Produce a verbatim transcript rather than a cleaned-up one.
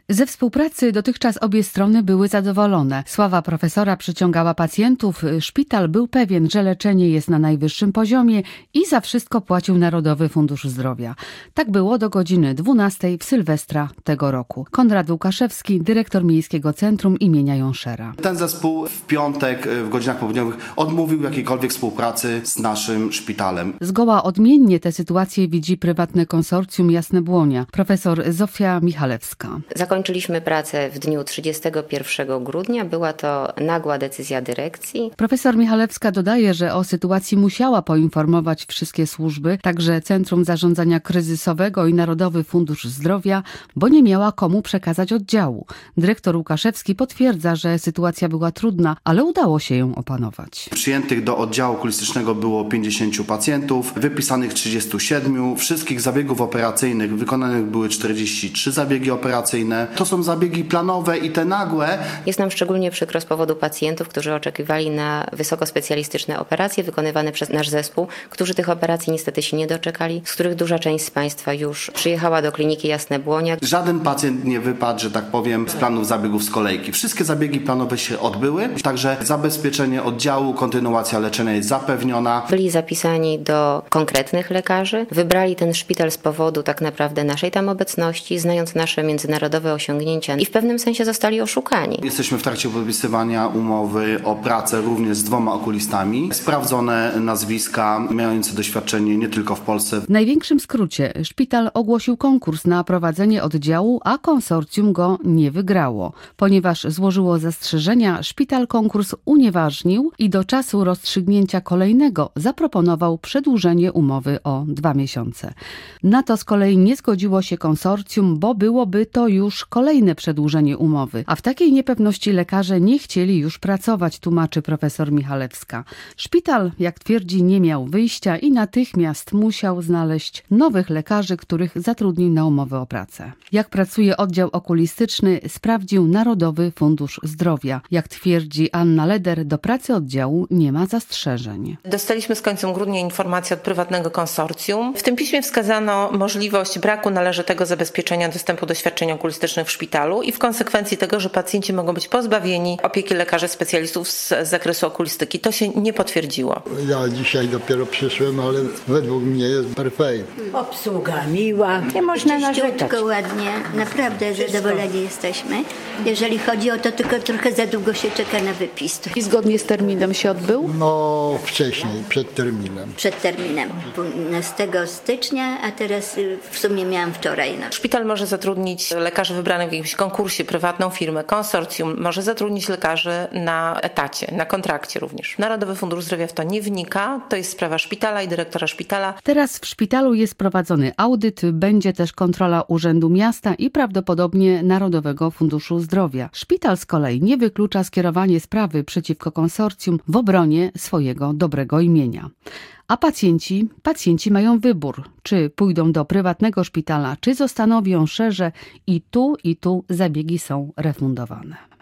Ze współpracy dotychczas obie strony były zadowolone. Sława profesora przyciągała pacjentów, szpital był pewien, że leczenie jest na najwyższym poziomie i za wszystko płacił Narodowy Fundusz Zdrowia. Tak było do godziny dwunastej w Sylwestra tego roku. Konrad Łukaszewski, dyrektor Miejskiego Centrum imienia Jonszera. Ten zespół w piątek w godzinach południowych odmówił jakiejkolwiek współpracy z naszym szpitalem. Zgoła odmiennie tę sytuację widzi prywatne konsorcjum Jasne Błonia. Profesor Zofia Michalewska. Zakończyliśmy pracę w dniu trzydziestego pierwszego grudnia. Była to nagła decyzja dyrekcji. Profesor Michalewska dodaje, że o sytuacji musiała poinformować wszystkie służby, także Centrum Zarządzania Kryzysowego i Narodowy Fundusz Zdrowia, bo nie miała komu przekazać oddziału. Dyrektor Łukaszewski potwierdza, że sytuacja była trudna, ale udało się ją opanować. Przyjętych do oddziału okulistycznego było pięćdziesięciu pacjentów, wypisanych trzydziestu siedmiu. Wszystkich zabiegów operacyjnych wykonanych były czterdzieści trzy zabiegi operacyjne. To są zabiegi planowe i te nagłe. Jest nam szczególnie przykro z powodu pacjentów, którzy oczekiwali na wysokospecjalistyczne operacje wykonywane przez nasz zespół, którzy tych operacji niestety się nie doczekali, z których duża część z Państwa już przyjechała do kliniki Jasne Błonia. Żaden pacjent nie wypadł, że tak powiem, z planów zabiegów z kolejki. Wszystkie zabiegi planowe się odbyły, także zabezpieczenie oddziału, kontynuacja leczenia jest zapewniona. Byli zapisani do konkretnych lekarzy, wybrali ten szpital z powodu tak naprawdę naszej tam obecności, znając nasze międzynarodowe osiągnięcia i w pewnym sensie zostali oszukani. Jesteśmy w trakcie podpisywania umowy o pracę również z dwoma okulistami. Sprawdzone nazwiska, mające doświadczenie nie tylko w Polsce. W największym skrócie szpital ogłosił konkurs na prowadzenie oddziału, a konsorcjum go nie wygrało. Ponieważ złożyło zastrzeżenia, szpital konkurs unieważnił i do czasu rozstrzygnięcia kolejnego zaproponował przedłużenie umowy o dwa miesiące. Na to z kolei nie zgodziło się konsorcjum, bo byłoby to już kolejne przedłużenie umowy, a w takiej niepewności lekarze nie chcieli już pracować, tłumaczy profesor Michalewska. Szpital, jak twierdzi, nie miał wyjścia i natychmiast musiał znaleźć nowych lekarzy, których zatrudnił na umowę o pracę. Jak pracuje oddział okulistyczny, sprawdził Narodowy Fundusz Zdrowia. Jak twierdzi Anna Leder, do pracy oddziału nie ma zastrzeżeń. Dostaliśmy z końcem grudnia informację od prywatnego konsorcjum. W tym piśmie wskazano możliwość braku należytego zabezpieczenia dostępu do świadczeń okulistycznych w szpitalu i w konsekwencji tego, że pacjenci mogą być pozbawieni opieki lekarzy specjalistów z zakresu okulistyki. To się nie potwierdziło. Ja dzisiaj dopiero przyszłem, ale według mnie jest perfekt. Obsługa miła, nie można narzekać. Ładnie, naprawdę zadowoleni jesteśmy. Jeżeli chodzi o to, tylko trochę za długo się czeka na wypis. I zgodnie z terminem się odbył? No wcześniej, przed terminem. Przed terminem, dwunastego stycznia, a teraz w sumie miałam wczoraj. No. Szpital może zatrudnić lekarzy wybranych w jakimś konkursie, prywatną firmę, konsorcjum, może zatrudnić lekarzy na etacie, na kontrakcie również. Narodowy Fundusz Zdrowia w to nie wnika, to jest sprawa szpitala i dyrektora szpitala. Teraz w szpitalu jest prowadzony audyt, będzie też kontrola Urzędu Miasta i prawdopodobnie Narodowego Funduszu Zdrowia. Szpital z kolei nie wyklucza skierowanie sprawy przeciwko konsorcjum w obronie swojego dobrego imienia. A pacjenci, pacjenci mają wybór, czy pójdą do prywatnego szpitala, czy zostaną w Jonszerze i tu i tu zabiegi są refundowane.